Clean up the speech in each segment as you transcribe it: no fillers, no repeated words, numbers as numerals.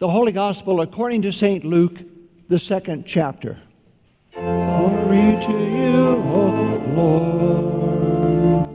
The Holy Gospel according to St. Luke, the 2nd chapter. Glory to you, O Lord.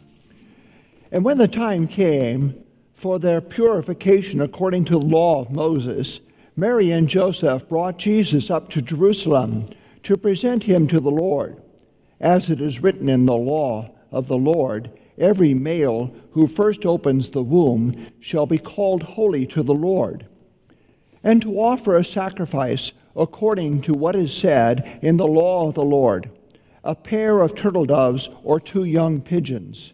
And when the time came for their purification according to the law of Moses, Mary and Joseph brought Jesus up to Jerusalem to present him to the Lord. As it is written in the law of the Lord, every male who first opens the womb shall be called holy to the Lord, and to offer a sacrifice according to what is said in the law of the Lord, a pair of turtle doves or 2 young pigeons.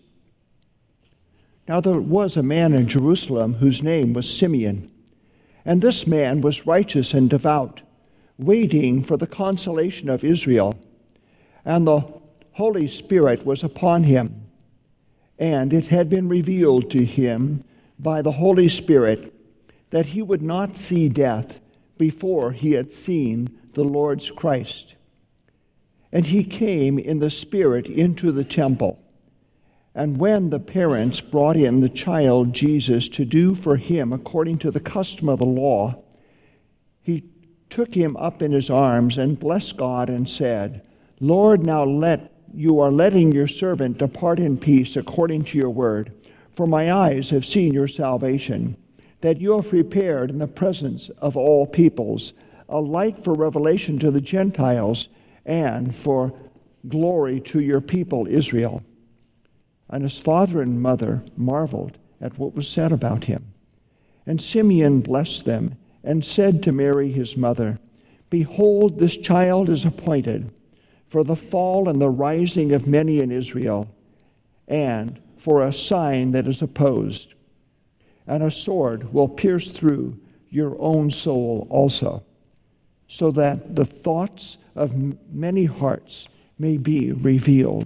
Now there was a man in Jerusalem whose name was Simeon, and this man was righteous and devout, waiting for the consolation of Israel, and the Holy Spirit was upon him. And it had been revealed to him by the Holy Spirit that he would not see death before he had seen the Lord's Christ. And he came in the Spirit into the temple. And when the parents brought in the child Jesus to do for him according to the custom of the law, he took him up in his arms and blessed God and said, Lord, now you are letting your servant depart in peace according to your word. For my eyes have seen your salvation, that you have prepared in the presence of all peoples a light for revelation to the Gentiles and for glory to your people Israel. And his father and mother marveled at what was said about him. And Simeon blessed them and said to Mary his mother, Behold, this child is appointed for the fall and the rising of many in Israel, and for a sign that is opposed. And a sword will pierce through your own soul also, so that the thoughts of many hearts may be revealed.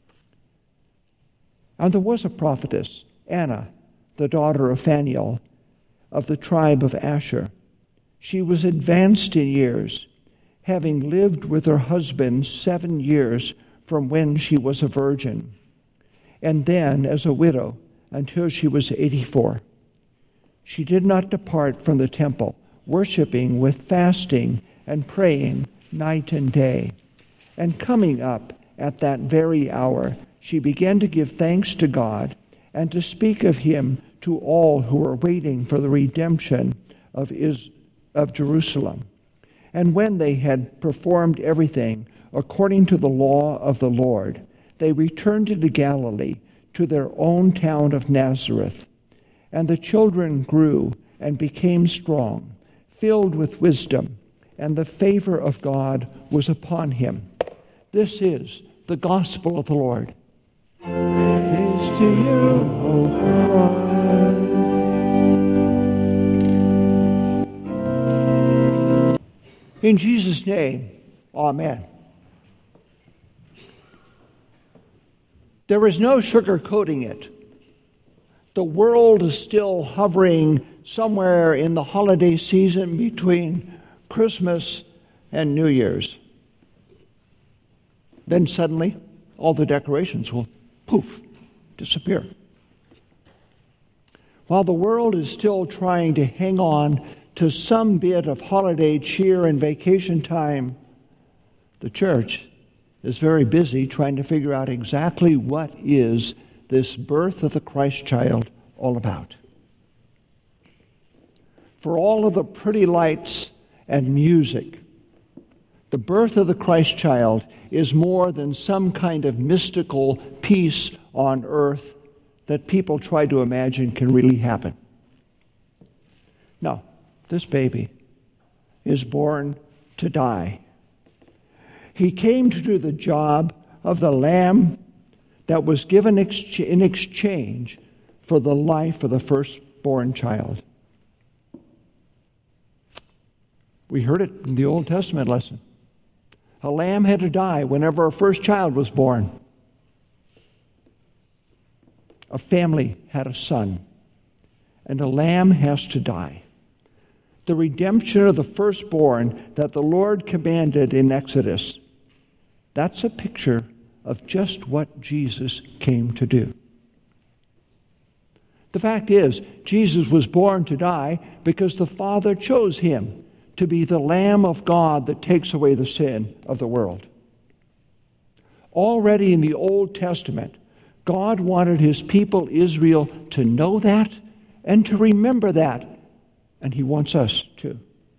And there was a prophetess, Anna, the daughter of Phanuel, of the tribe of Asher. She was advanced in years, having lived with her husband 7 years from when she was a virgin, and then as a widow until she was 84. She did not depart from the temple, worshiping with fasting and praying night and day. And coming up at that very hour, she began to give thanks to God and to speak of him to all who were waiting for the redemption of Jerusalem. And when they had performed everything according to the law of the Lord, they returned into Galilee to their own town of Nazareth. And the children grew and became strong, filled with wisdom, and the favor of God was upon him. This is the gospel of the Lord. Praise to you, O Christ. In Jesus' name, amen. There is no sugarcoating it. The world is still hovering somewhere in the holiday season between Christmas and New Year's. Then suddenly, all the decorations will poof, disappear. While the world is still trying to hang on to some bit of holiday cheer and vacation time, the church is very busy trying to figure out exactly what is this birth of the Christ child all about. For all of the pretty lights and music, the birth of the Christ child is more than some kind of mystical peace on earth that people try to imagine can really happen. No, this baby is born to die. He came to do the job of the lamb that was given in exchange for the life of the firstborn child. We heard it in the Old Testament lesson. A lamb had to die whenever a first child was born. A family had a son, and a lamb has to die. The redemption of the firstborn that the Lord commanded in Exodus, that's a picture of just what Jesus came to do. The fact is, Jesus was born to die because the Father chose him to be the Lamb of God that takes away the sin of the world. Already in the Old Testament, God wanted his people Israel to know that and to remember that, and he wants us to.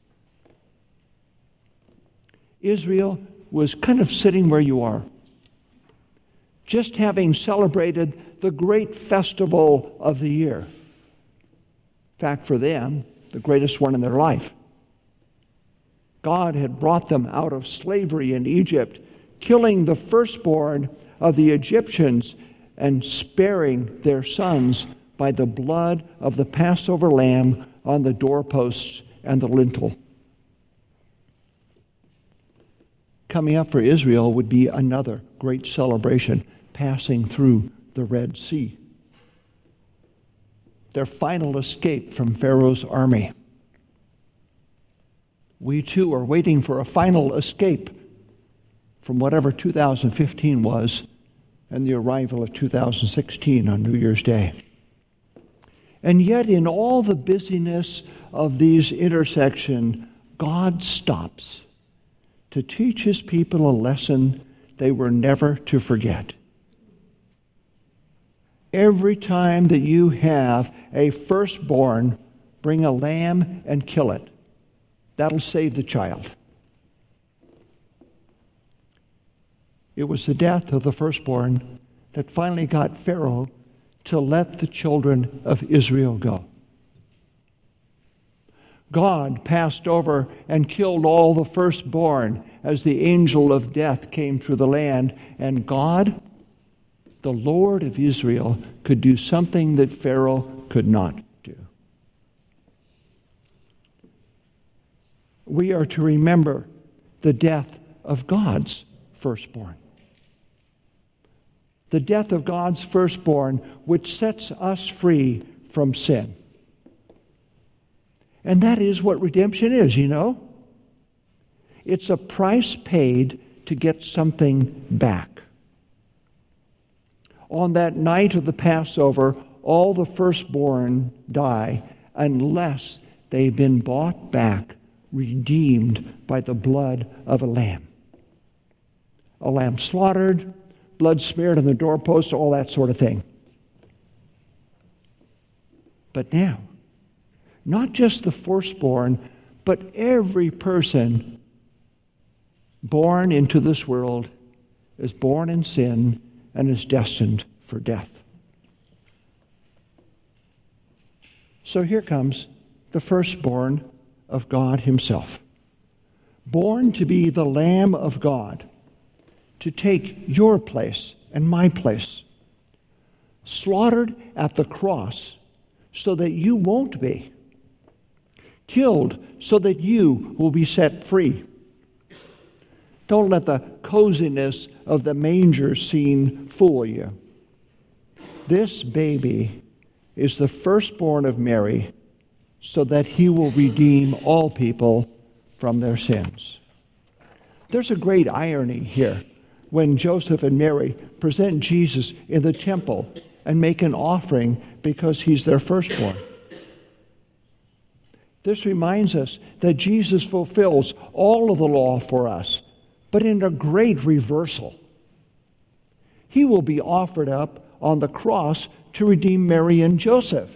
Israel was kind of sitting where you are, just having celebrated the great festival of the year. In fact, for them, the greatest one in their life. God had brought them out of slavery in Egypt, killing the firstborn of the Egyptians and sparing their sons by the blood of the Passover lamb on the doorposts and the lintel. Coming up for Israel would be another great celebration, passing through the Red Sea. Their final escape from Pharaoh's army. We too are waiting for a final escape from whatever 2015 was and the arrival of 2016 on New Year's Day. And yet in all the busyness of these intersections, God stops to teach his people a lesson they were never to forget. Every time that you have a firstborn, bring a lamb and kill it. That'll save the child. It was the death of the firstborn that finally got Pharaoh to let the children of Israel go. God passed over and killed all the firstborn as the angel of death came through the land, and God, the Lord of Israel, could do something that Pharaoh could not do. We are to remember the death of God's firstborn. The death of God's firstborn, which sets us free from sin. And that is what redemption is, you know. It's a price paid to get something back. On that night of the Passover, all the firstborn die unless they've been bought back, redeemed by the blood of a lamb. A lamb slaughtered, blood smeared on the doorpost, all that sort of thing. But now, not just the firstborn, but every person born into this world is born in sin and is destined for death. So here comes the firstborn of God himself, born to be the Lamb of God, to take your place and my place, slaughtered at the cross so that you won't be, killed so that you will be set free. Don't let the coziness of the manger scene fool you. This baby is the firstborn of Mary so that he will redeem all people from their sins. There's a great irony here when Joseph and Mary present Jesus in the temple and make an offering because he's their firstborn. This reminds us that Jesus fulfills all of the law for us, but in a great reversal. He will be offered up on the cross to redeem Mary and Joseph,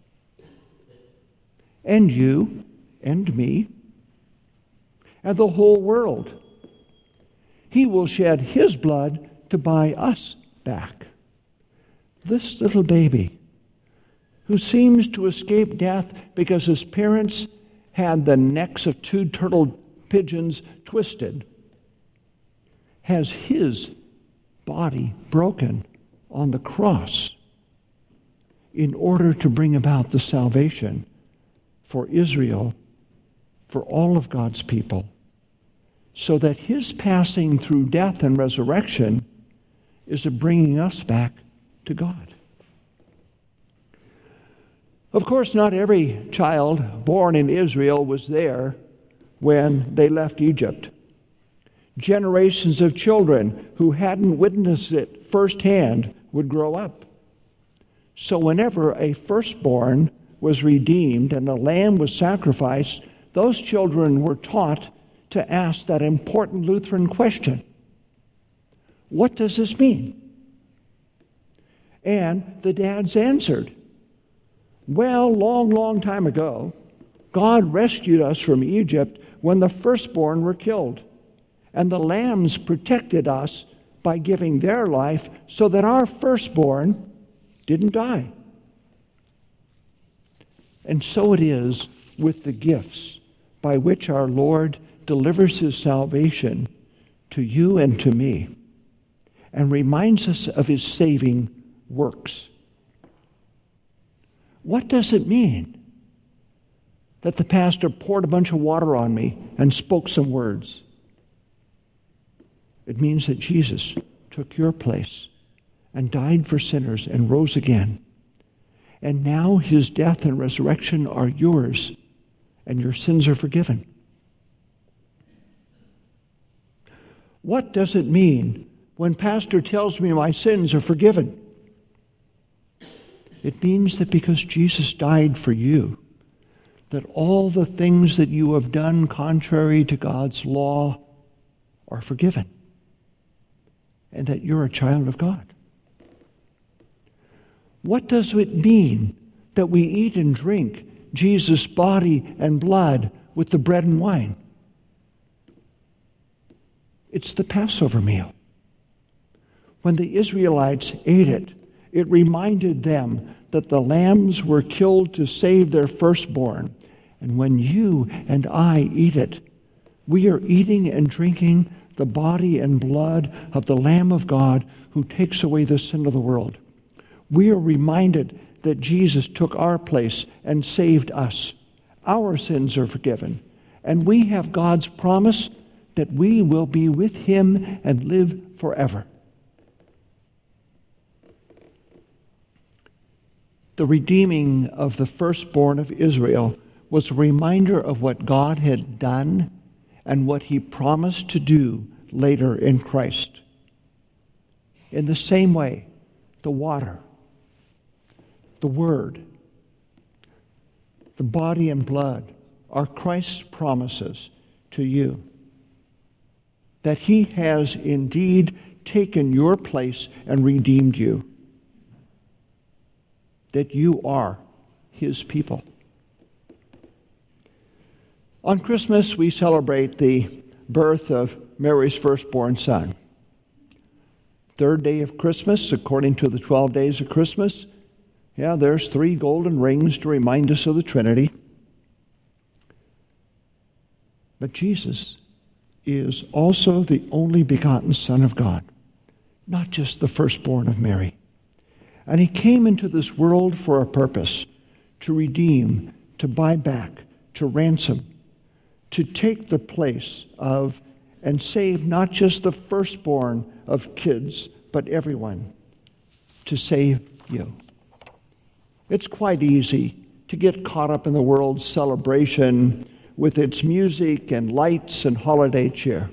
and you and me, and the whole world. He will shed his blood to buy us back. This little baby, who seems to escape death because his parents had the necks of two turtle pigeons twisted, has his body broken on the cross in order to bring about the salvation for Israel, for all of God's people, so that his passing through death and resurrection is a bringing us back to God. Of course, not every child born in Israel was there when they left Egypt. Generations of children who hadn't witnessed it firsthand would grow up. So whenever a firstborn was redeemed and a lamb was sacrificed, those children were taught to ask that important Lutheran question: what does this mean? And the dads answered, well, long time ago, God rescued us from Egypt when the firstborn were killed, and the lambs protected us by giving their life so that our firstborn didn't die. And so it is with the gifts by which our Lord delivers his salvation to you and to me, and reminds us of his saving works. What does it mean that the pastor poured a bunch of water on me and spoke some words? It means that Jesus took your place and died for sinners and rose again. And now his death and resurrection are yours, and your sins are forgiven. What does it mean when pastor tells me my sins are forgiven? It means that because Jesus died for you, that all the things that you have done contrary to God's law are forgiven, and that you're a child of God. What does it mean that we eat and drink Jesus' body and blood with the bread and wine? It's the Passover meal. When the Israelites ate it, it reminded them that the lambs were killed to save their firstborn. And when you and I eat it, we are eating and drinking the body and blood of the Lamb of God who takes away the sin of the world. We are reminded that Jesus took our place and saved us. Our sins are forgiven. And we have God's promise that we will be with him and live forever. The redeeming of the firstborn of Israel was a reminder of what God had done and what he promised to do later in Christ. In the same way, the water, the word, the body and blood are Christ's promises to you. That he has indeed taken your place and redeemed you. That you are his people. On Christmas, we celebrate the birth of Mary's firstborn son. Third day of Christmas, according to the 12 days of Christmas, there's 3 golden rings to remind us of the Trinity. But Jesus is also the only begotten Son of God, not just the firstborn of Mary. And he came into this world for a purpose: to redeem, to buy back, to ransom, to take the place of and save not just the firstborn of kids, but everyone, to save you. It's quite easy to get caught up in the world's celebration with its music and lights and holiday cheer.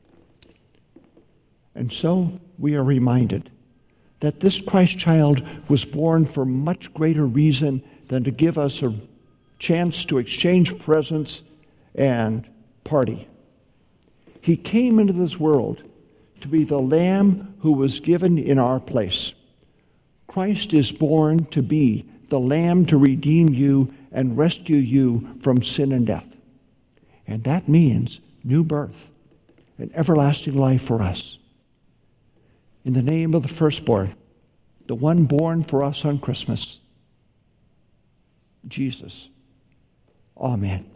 And so we are reminded that this Christ child was born for much greater reason than to give us a chance to exchange presents and party. He came into this world to be the Lamb who was given in our place. Christ is born to be the Lamb to redeem you and rescue you from sin and death. And that means new birth and everlasting life for us. In the name of the firstborn, the one born for us on Christmas, Jesus. Amen.